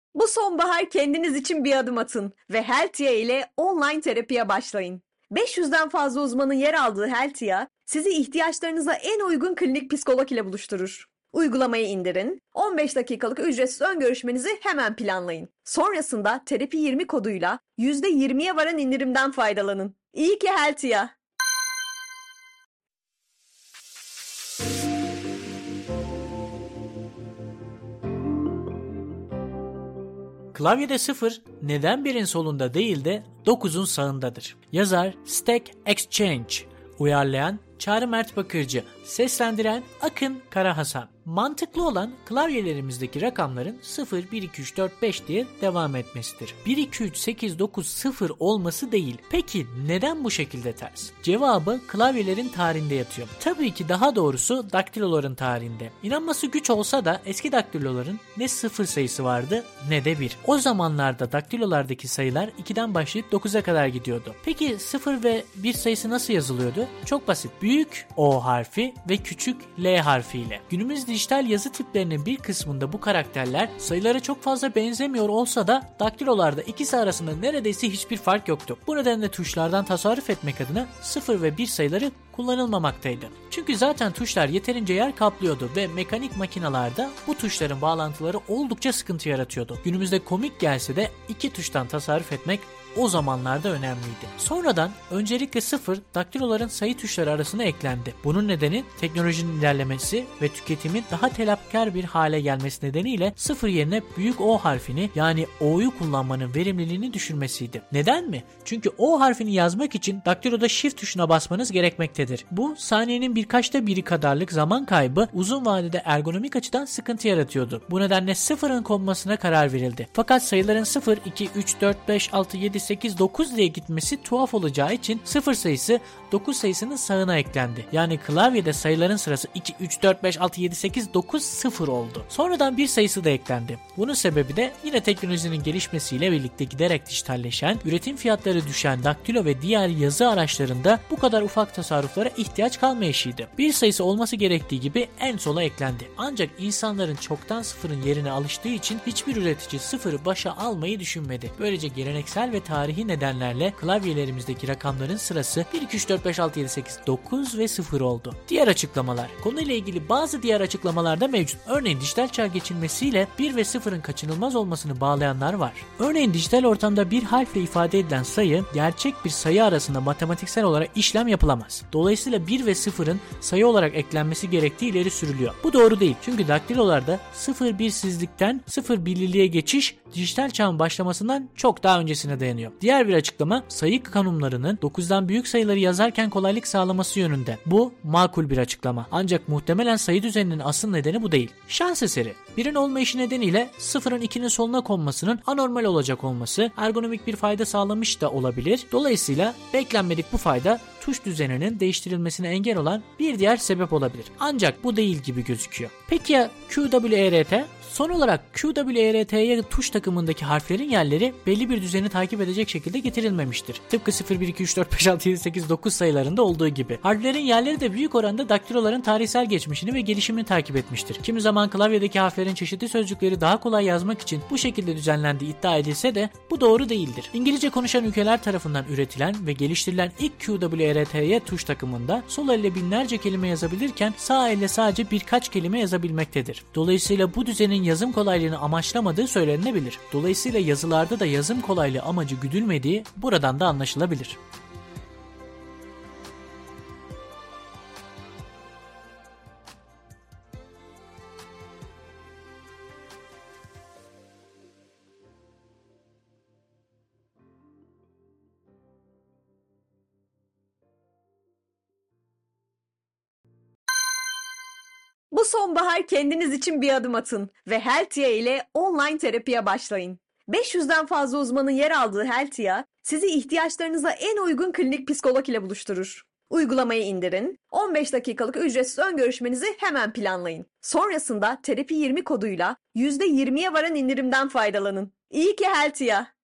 Bu sonbahar kendiniz için bir adım atın ve Heltia ile online terapiye başlayın. 500'den fazla uzmanın yer aldığı Heltia, sizi ihtiyaçlarınıza en uygun klinik psikolog ile buluşturur. Uygulamayı indirin, 15 dakikalık ücretsiz ön görüşmenizi hemen planlayın. Sonrasında Terapi 20 koduyla %20'ye varan indirimden faydalanın. İyi ki Heltia! Klavyede 0 neden 1'in solunda değil de 9'un sağındadır? Yazar Stack Exchange, uyarlayan Çağrı Mert Bakırcı, seslendiren Akın Karahasan. Mantıklı olan klavyelerimizdeki rakamların 0, 1, 2, 3, 4, 5 diye devam etmesidir. 1, 2, 3, 8, 9, 0 olması değil. Peki neden bu şekilde ters? Cevabı klavyelerin tarihinde yatıyor. Tabii ki daha doğrusu daktiloların tarihinde. İnanması güç olsa da eski daktiloların ne 0 sayısı vardı ne de 1. O zamanlarda daktilolardaki sayılar 2'den başlayıp 9'a kadar gidiyordu. Peki 0 ve 1 sayısı nasıl yazılıyordu? Çok basit. Büyük O harfi ve küçük L harfiyle. Günümüz dijital yazı tiplerinin bir kısmında bu karakterler sayılara çok fazla benzemiyor olsa da daktilolarda ikisi arasında neredeyse hiçbir fark yoktu. Bu nedenle tuşlardan tasarruf etmek adına 0 ve 1 sayıları kullanılmamaktaydı. Çünkü zaten tuşlar yeterince yer kaplıyordu ve mekanik makinalarda bu tuşların bağlantıları oldukça sıkıntı yaratıyordu. Günümüzde komik gelse de iki tuştan tasarruf etmek o zamanlarda önemliydi. Sonradan öncelikle 0 daktiloların sayı tuşları arasına eklendi. Bunun nedeni teknolojinin ilerlemesi ve tüketimin daha telafkar bir hale gelmesi nedeniyle 0 yerine büyük O harfini yani O'yu kullanmanın verimliliğini düşürmesiydi. Neden mi? Çünkü O harfini yazmak için daktiloda Shift tuşuna basmanız gerekmektedir. Bu saniyenin birkaçta biri kadarlık zaman kaybı uzun vadede ergonomik açıdan sıkıntı yaratıyordu. Bu nedenle 0'ın konmasına karar verildi. Fakat sayıların 0, 2, 3, 4, 5, 6, 7, 8, 9 diye gitmesi tuhaf olacağı için 0 sayısı 9 sayısının sağına eklendi. Yani klavyede sayıların sırası 2, 3, 4, 5, 6, 7, 8, 9, 0 oldu. Sonradan bir sayısı da eklendi. Bunun sebebi de yine teknolojinin gelişmesiyle birlikte giderek dijitalleşen, üretim fiyatları düşen daktilo ve diğer yazı araçlarında bu kadar ufak tasarruflara ihtiyaç kalmayışıydı. Bir sayısı olması gerektiği gibi en sola eklendi. Ancak insanların çoktan sıfırın yerine alıştığı için hiçbir üretici sıfırı başa almayı düşünmedi. Böylece geleneksel ve tarihi nedenlerle klavyelerimizdeki rakamların sırası 1, 2, 3, 4, 5, 6, 7, 8, 9 ve 0 oldu. Diğer açıklamalar. Konuyla ilgili bazı diğer açıklamalar da mevcut. Örneğin dijital çağ geçilmesiyle 1 ve 0'ın kaçınılmaz olmasını bağlayanlar var. Örneğin dijital ortamda bir harfle ifade edilen sayı gerçek bir sayı arasında matematiksel olarak işlem yapılamaz. Dolayısıyla 1 ve 0'ın sayı olarak eklenmesi gerektiği ileri sürülüyor. Bu doğru değil. Çünkü daktilolarda 0-1'sizlikten 0-1'liliğe geçiş dijital çağın başlamasından çok daha öncesine dayanıyor. Diğer bir açıklama sayı kanunlarının 9'dan büyük sayıları yazarken kolaylık sağlaması yönünde. Bu makul bir açıklama. Ancak muhtemelen sayı düzeninin asıl nedeni bu değil. Şans eseri. 1'in olmayışı nedeniyle 0'ın 2'nin soluna konmasının anormal olacak olması ergonomik bir fayda sağlamış da olabilir. Dolayısıyla beklenmedik bu fayda tuş düzeninin değiştirilmesine engel olan bir diğer sebep olabilir. Ancak bu değil gibi gözüküyor. Peki ya QWERT? Son olarak QWERT'ye tuş takımındaki harflerin yerleri belli bir düzeni takip edecek şekilde getirilmemiştir. Tıpkı 0, 1, 2, 3, 4, 5, 6, 7, 8, 9 sayılarında olduğu gibi. Harflerin yerleri de büyük oranda daktiloların tarihsel geçmişini ve gelişimini takip etmiştir. Kimi zaman klavyedeki harflerin çeşitli sözcükleri daha kolay yazmak için bu şekilde düzenlendiği iddia edilse de bu doğru değildir. İngilizce konuşan ülkeler tarafından üretilen ve geliştirilen ilk QWERT'ye tuş takımında sol elle binlerce kelime yazabilirken sağ elle sadece birkaç kelime yazabilmektedir. Dolayısıyla bu düzenin yazım kolaylığını amaçlamadığı söylenebilir. Dolayısıyla yazılarda da yazım kolaylığı amacı güdülmediği buradan da anlaşılabilir. Bu sonbahar kendiniz için bir adım atın ve Heltia ile online terapiye başlayın. 500'den fazla uzmanın yer aldığı Heltia, sizi ihtiyaçlarınıza en uygun klinik psikolog ile buluşturur. Uygulamayı indirin, 15 dakikalık ücretsiz ön görüşmenizi hemen planlayın. Sonrasında Terapi 20 koduyla %20'ye varan indirimden faydalanın. İyi ki Heltia!